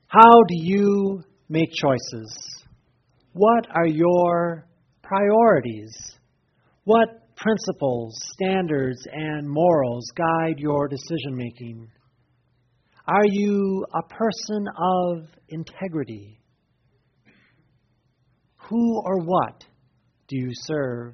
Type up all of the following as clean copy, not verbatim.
How do you make choices? What are your priorities? What principles, standards, and morals guide your decision making? Are you a person of integrity? Who or what do you serve?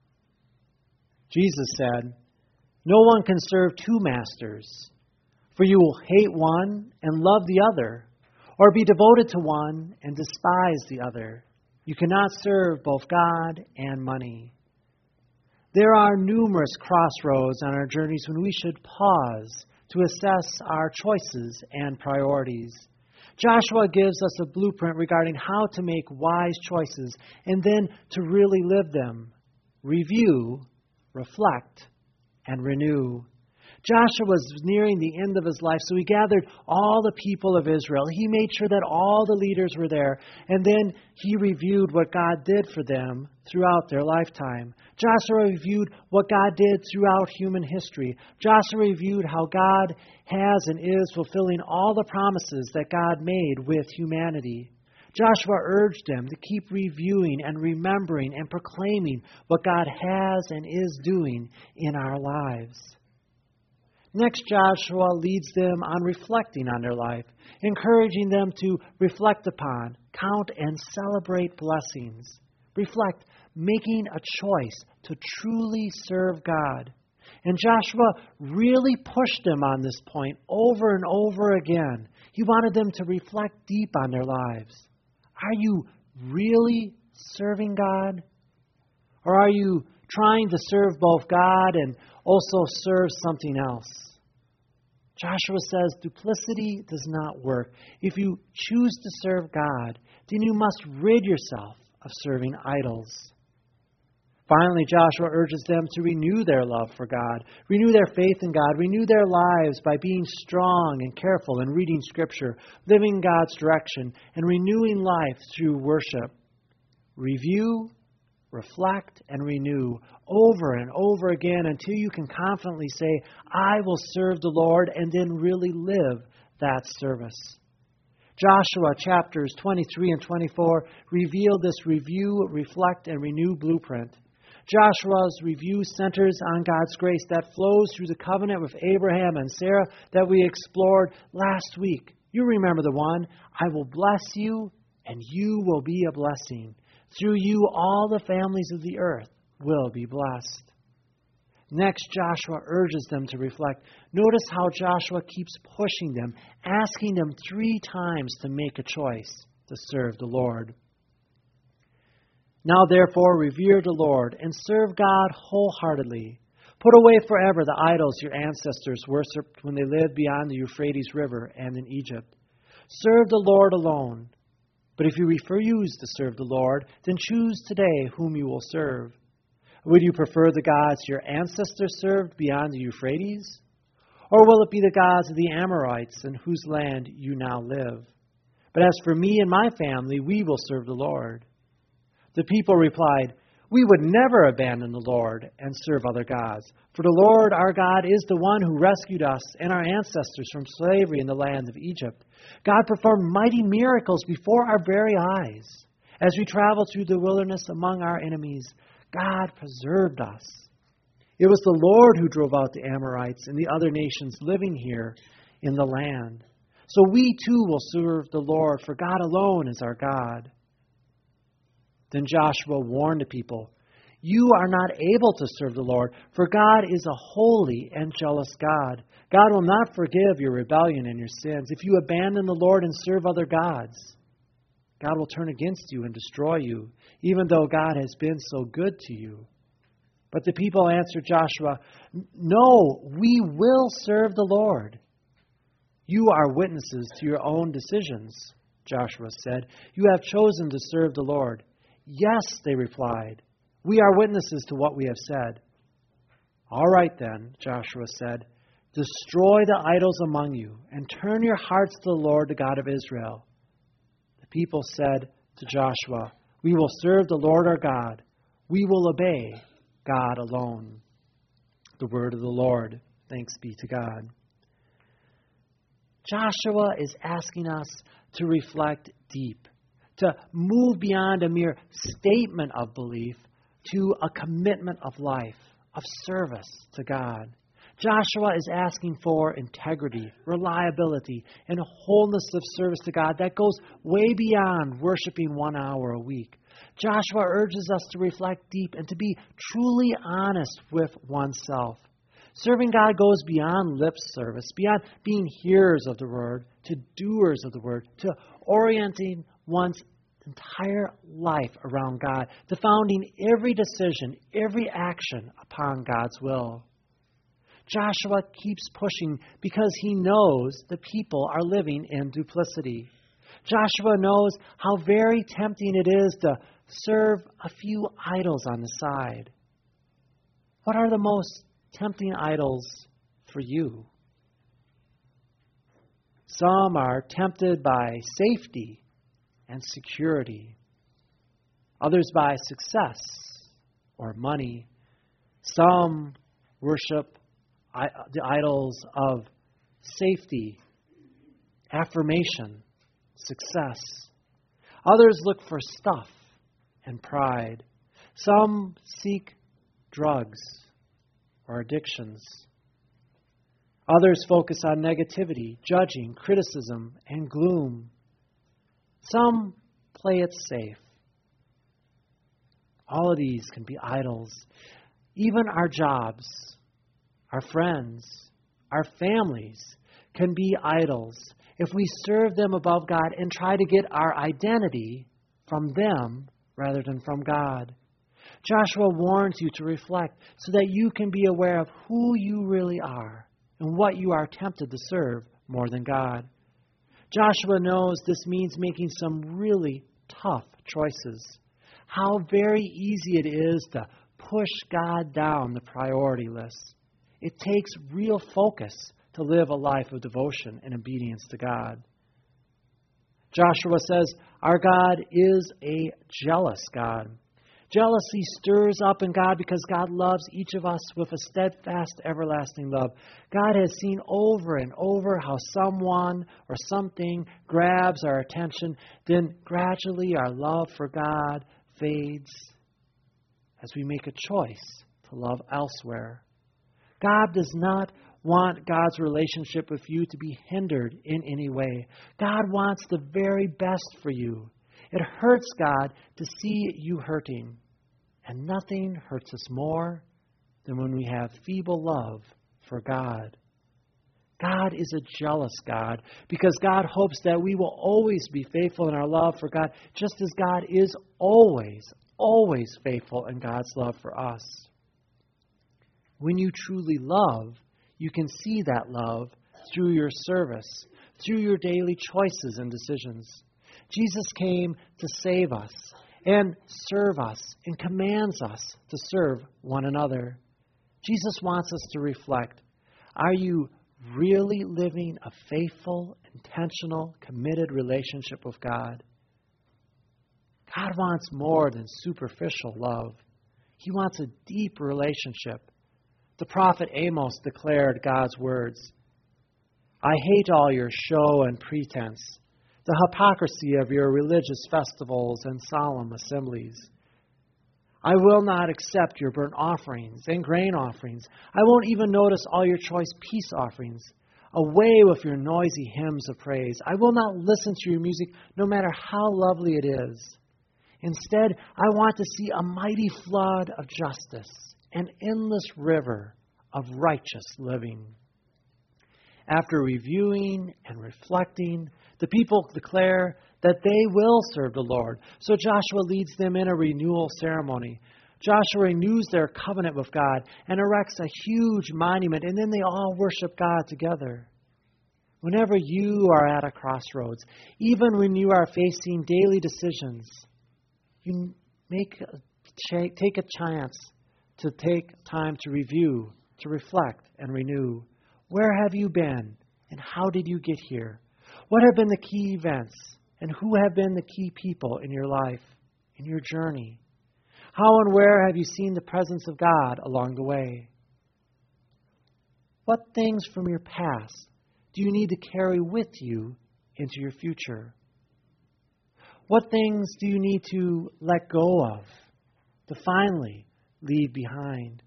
Jesus said, "No one can serve two masters, for you will hate one and love the other, or be devoted to one and despise the other. You cannot serve both God and money." There are numerous crossroads on our journeys when we should pause to assess our choices and priorities. Joshua gives us a blueprint regarding how to make wise choices and then to really live them. Review, reflect, and renew. Joshua was nearing the end of his life, so he gathered all the people of Israel. He made sure that all the leaders were there, and then he reviewed what God did for them throughout their lifetime. Joshua reviewed what God did throughout human history. Joshua reviewed how God has and is fulfilling all the promises that God made with humanity. Joshua urged them to keep reviewing and remembering and proclaiming what God has and is doing in our lives. Next, Joshua leads them on reflecting on their life, encouraging them to reflect upon, count, and celebrate blessings. Reflect, making a choice to truly serve God. And Joshua really pushed them on this point over and over again. He wanted them to reflect deep on their lives. Are you really serving God? Or are you trying to serve both God and also serve something else? Joshua says duplicity does not work. If you choose to serve God, then you must rid yourself of serving idols. Finally, Joshua urges them to renew their love for God, renew their faith in God, renew their lives by being strong and careful in reading Scripture, living God's direction, and renewing life through worship. Review, reflect, and renew over and over again until you can confidently say, "I will serve the Lord," and then really live that service. Joshua chapters 23 and 24 reveal this review, reflect, and renew blueprint. Joshua's review centers on God's grace that flows through the covenant with Abraham and Sarah that we explored last week. You remember the one, "I will bless you, and you will be a blessing. Through you, all the families of the earth will be blessed." Next, Joshua urges them to reflect. Notice how Joshua keeps pushing them, asking them 3 times to make a choice to serve the Lord. "Now, therefore, revere the Lord and serve God wholeheartedly. Put away forever the idols your ancestors worshipped when they lived beyond the Euphrates River and in Egypt. Serve the Lord alone. But if you refuse to serve the Lord, then choose today whom you will serve. Would you prefer the gods your ancestors served beyond the Euphrates? Or will it be the gods of the Amorites in whose land you now live? But as for me and my family, we will serve the Lord." The people replied, "We would never abandon the Lord and serve other gods. For the Lord our God is the one who rescued us and our ancestors from slavery in the land of Egypt. God performed mighty miracles before our very eyes. As we traveled through the wilderness among our enemies, God preserved us. It was the Lord who drove out the Amorites and the other nations living here in the land. So we too will serve the Lord, for God alone is our God." Then Joshua warned the people, "You are not able to serve the Lord, for God is a holy and jealous God. God will not forgive your rebellion and your sins if you abandon the Lord and serve other gods. God will turn against you and destroy you, even though God has been so good to you." But the people answered Joshua, "No, we will serve the Lord." "You are witnesses to your own decisions," Joshua said. "You have chosen to serve the Lord." "Yes," they replied, "we are witnesses to what we have said." "All right then," Joshua said, "destroy the idols among you and turn your hearts to the Lord, the God of Israel." The people said to Joshua, "We will serve the Lord our God. We will obey God alone." The word of the Lord. Thanks be to God. Joshua is asking us to reflect deep, to move beyond a mere statement of belief to a commitment of life, of service to God. Joshua is asking for integrity, reliability, and a wholeness of service to God that goes way beyond worshiping 1 hour a week. Joshua urges us to reflect deep and to be truly honest with oneself. Serving God goes beyond lip service, beyond being hearers of the word, to doers of the word, to orienting one's entire life around God, to founding every decision, every action upon God's will. Joshua keeps pushing because he knows the people are living in duplicity. Joshua knows how very tempting it is to serve a few idols on the side. What are the most tempting idols for you? Some are tempted by safety and security. Others by success or money. Some worship the idols of safety, affirmation, success. Others look for stuff and pride. Some seek drugs or addictions. Others focus on negativity, judging, criticism, and gloom. Some play it safe. All of these can be idols. Even our jobs, our friends, our families can be idols if we serve them above God and try to get our identity from them rather than from God. Joshua warns you to reflect so that you can be aware of who you really are and what you are tempted to serve more than God. Joshua knows this means making some really tough choices. How very easy it is to push God down the priority list. It takes real focus to live a life of devotion and obedience to God. Joshua says, our God is a jealous God. Jealousy stirs up in God because God loves each of us with a steadfast, everlasting love. God has seen over and over how someone or something grabs our attention, then gradually our love for God fades as we make a choice to love elsewhere. God does not want God's relationship with you to be hindered in any way. God wants the very best for you. It hurts God to see you hurting. And nothing hurts us more than when we have feeble love for God. God is a jealous God because God hopes that we will always be faithful in our love for God, just as God is always faithful in God's love for us. When you truly love, you can see that love through your service, through your daily choices and decisions. Jesus came to save us and serve us and commands us to serve one another. Jesus wants us to reflect, are you really living a faithful, intentional, committed relationship with God? God wants more than superficial love. He wants a deep relationship. The prophet Amos declared God's words, I hate all your show and pretense, the hypocrisy of your religious festivals and solemn assemblies. I will not accept your burnt offerings and grain offerings. I won't even notice all your choice peace offerings. Away with your noisy hymns of praise. I will not listen to your music, no matter how lovely it is. Instead, I want to see a mighty flood of justice, an endless river of righteous living. After reviewing and reflecting, the people declare that they will serve the Lord. So Joshua leads them in a renewal ceremony. Joshua renews their covenant with God and erects a huge monument, and then they all worship God together. Whenever you are at a crossroads, even when you are facing daily decisions, you take a chance to take time to review, to reflect and renew. Where have you been and how did you get here? What have been the key events and who have been the key people in your life, in your journey? How and where have you seen the presence of God along the way? What things from your past do you need to carry with you into your future? What things do you need to let go of, to finally leave behind?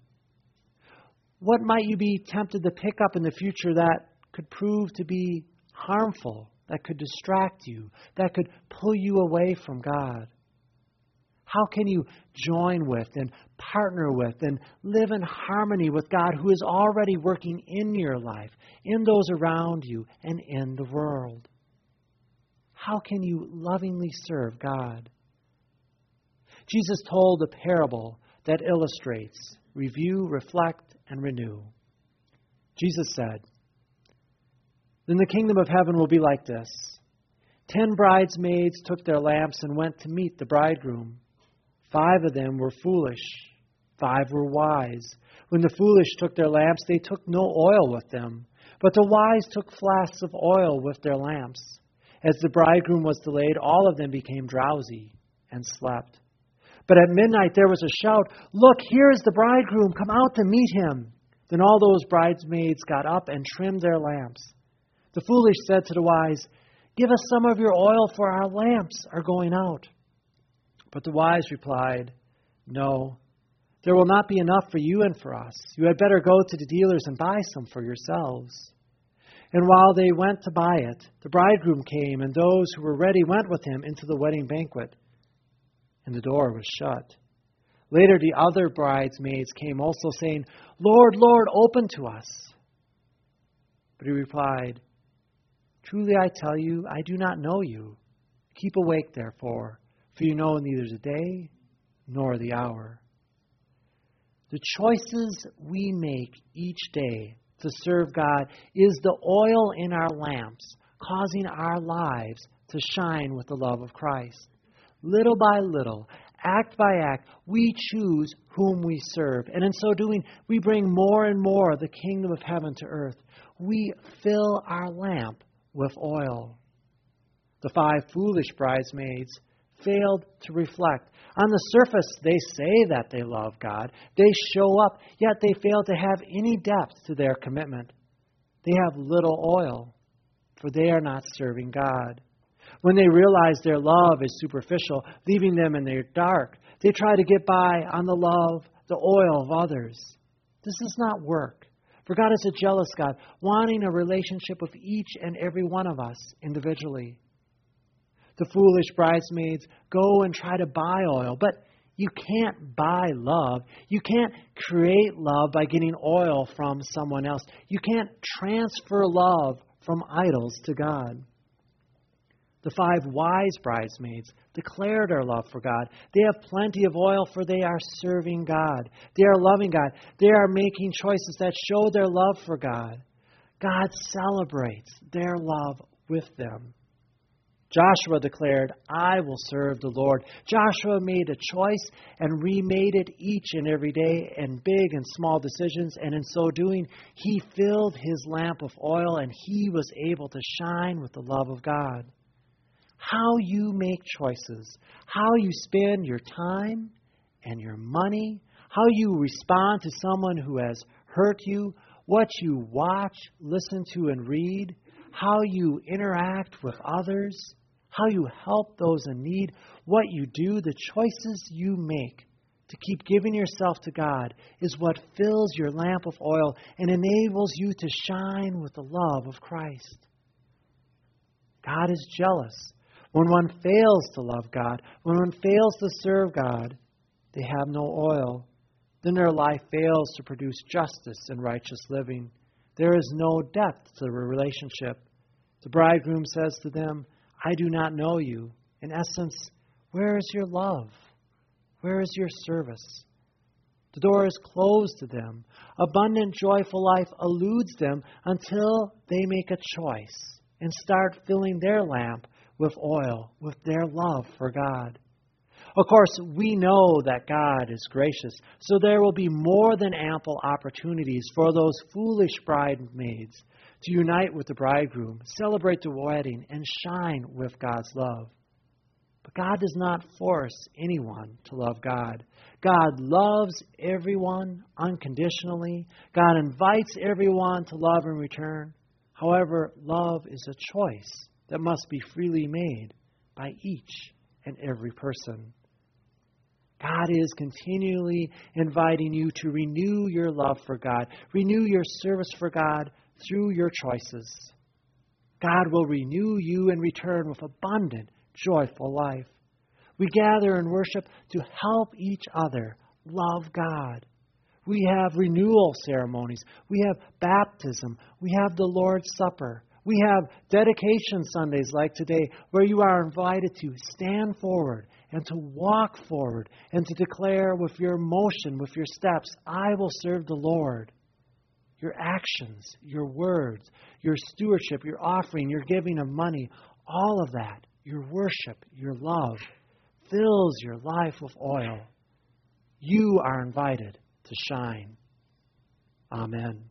What might you be tempted to pick up in the future that could prove to be harmful, that could distract you, that could pull you away from God? How can you join with and partner with and live in harmony with God who is already working in your life, in those around you, and in the world? How can you lovingly serve God? Jesus told a parable that illustrates review, reflect, and renew. Jesus said, "Then the kingdom of heaven will be like this. 10 bridesmaids took their lamps and went to meet the bridegroom. 5 of them were foolish, 5 were wise. When the foolish took their lamps, they took no oil with them, but the wise took flasks of oil with their lamps. As the bridegroom was delayed, all of them became drowsy and slept. But at midnight there was a shout, 'Look, here is the bridegroom, come out to meet him.' Then all those bridesmaids got up and trimmed their lamps. The foolish said to the wise, 'Give us some of your oil, for our lamps are going out.' But the wise replied, 'No, there will not be enough for you and for us. You had better go to the dealers and buy some for yourselves.' And while they went to buy it, the bridegroom came, and those who were ready went with him into the wedding banquet, and the door was shut. Later the other bridesmaids came also, saying, 'Lord, Lord, open to us.' But he replied, 'Truly I tell you, I do not know you. Keep awake, therefore, for you know neither the day nor the hour.'" The choices we make each day to serve God is the oil in our lamps, causing our lives to shine with the love of Christ. Little by little, act by act, we choose whom we serve. And in so doing, we bring more and more of the kingdom of heaven to earth. We fill our lamp with oil. The 5 foolish bridesmaids failed to reflect. On the surface, they say that they love God. They show up, yet they fail to have any depth to their commitment. They have little oil, for they are not serving God. When they realize their love is superficial, leaving them in their dark, they try to get by on the love, the oil of others. This does not work, for God is a jealous God, wanting a relationship with each and every one of us individually. The foolish bridesmaids go and try to buy oil, but you can't buy love. You can't create love by getting oil from someone else. You can't transfer love from idols to God. The 5 wise bridesmaids declare their love for God. They have plenty of oil, for they are serving God. They are loving God. They are making choices that show their love for God. God celebrates their love with them. Joshua declared, "I will serve the Lord." Joshua made a choice and remade it each and every day in big and small decisions. And in so doing, he filled his lamp with oil and he was able to shine with the love of God. How you make choices, how you spend your time and your money, how you respond to someone who has hurt you, what you watch, listen to, and read, how you interact with others, how you help those in need, what you do, the choices you make to keep giving yourself to God is what fills your lamp of oil and enables you to shine with the love of Christ. God is jealous. When one fails to love God, when one fails to serve God, they have no oil. Then their life fails to produce justice and righteous living. There is no depth to the relationship. The bridegroom says to them, "I do not know you." In essence, where is your love? Where is your service? The door is closed to them. Abundant, joyful life eludes them until they make a choice and start filling their lamp with oil, with their love for God. Of course, we know that God is gracious, so there will be more than ample opportunities for those foolish bridesmaids to unite with the bridegroom, celebrate the wedding, and shine with God's love. But God does not force anyone to love God. God loves everyone unconditionally. God invites everyone to love in return. However, love is a choice that must be freely made by each and every person. God is continually inviting you to renew your love for God, renew your service for God through your choices. God will renew you in return with abundant, joyful life. We gather and worship to help each other love God. We have renewal ceremonies. We have baptism. We have the Lord's Supper. We have dedication Sundays like today, where you are invited to stand forward and to walk forward and to declare with your motion, with your steps, I will serve the Lord. Your actions, your words, your stewardship, your offering, your giving of money, all of that, your worship, your love, fills your life with oil. You are invited to shine. Amen.